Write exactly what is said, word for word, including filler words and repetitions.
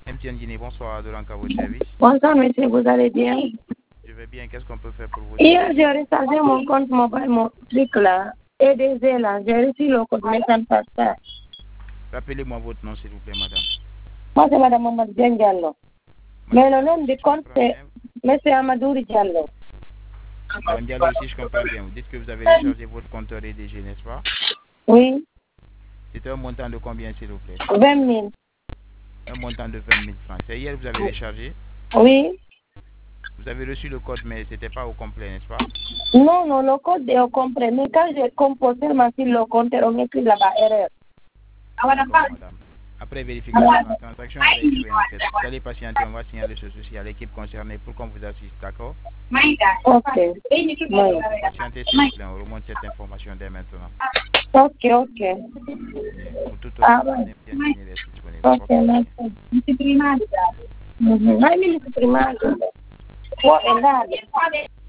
M T N Guinée, bonsoir, de l'Anca, votre service. Bonsoir, monsieur, vous allez bien? Je vais bien, qu'est-ce qu'on peut faire pour vous? Hier, j'ai rechargé mon compte mobile, mon truc là, E D Z là, j'ai reçu le code, mais ça ne passe pas. Rappelez-moi votre nom, s'il vous plaît, madame. Moi, c'est madame Mamadou Diallo. Mais le nom du compte, c'est monsieur Amadou Diallo. Madame Diallo, si je comprends bien, vous dites que vous avez rechargé votre compte E D G, n'est-ce pas? Oui. C'était un montant de combien, s'il vous plaît? vingt mille. Un montant de vingt mille francs. C'est hier que vous avez rechargé? Oui. Vous avez reçu le code, mais ce n'était pas au complet, n'est-ce pas? Non, non, le code est au complet. Mais quand j'ai composé sur le compte, on écrit là-bas erreur. Madame. Après vérification, la transaction est réglée en fait. Vous allez patienter, on va signaler ce souci à l'équipe concernée pour qu'on vous assiste, d'accord? Ok. Patientez s'il vous plaît, on remonte cette information dès maintenant. Ok, ok. Pour toute Ah, autre ouais. disponible. Ok, merci. Mm-hmm. Hai mi primario. Può andare.